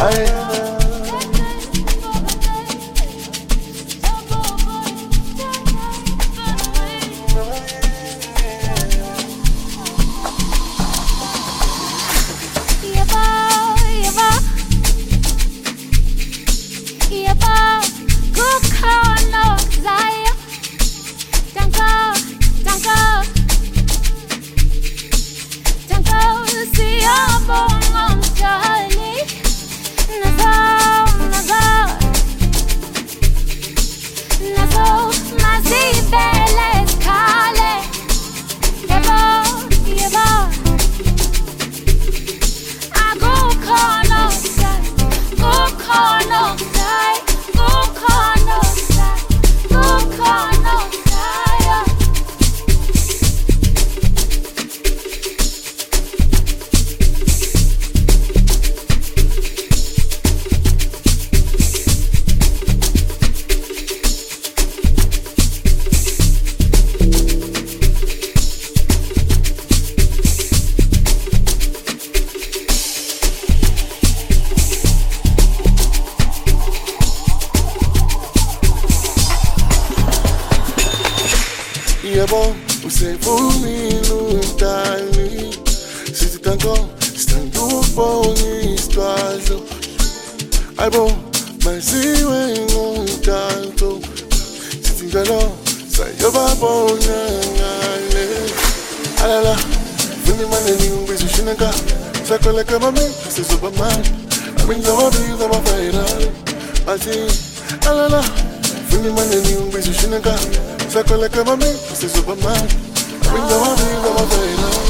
Yebo, usevumile udali sithi tango stand ubonge isitwalo Aybo, maziwe ngodanto sithi njalo sayobabona ngale Alala, funi maneni ungibiza ushineka sakoleka mami, sizoba mali Amingawabiza mafairali Ati, alala, funi maneni ungibiza ushineka sakoleka mami, sizoba mali Amingawabiza mafairali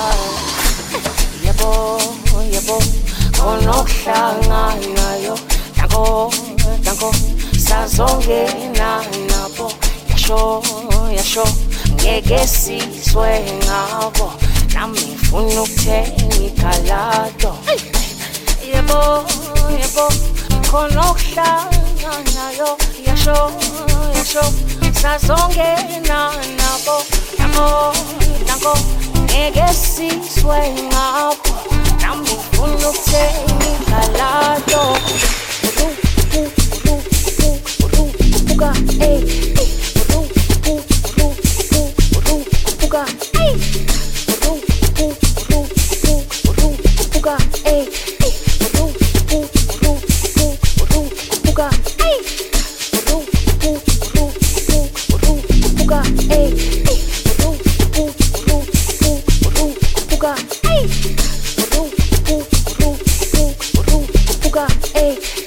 Yebo, konokuhlanganayo Danko, sazongena nabo Yasho, ngeke siswe ngabo Nami ngifuna ukuthenga igalado Yebo, konokuhlanganayo Yasho, sazongena nabo Danko, ngeke siswe ngabo Nami ngifuna ukuthenga igalado Urupuka, Urupuka, Hey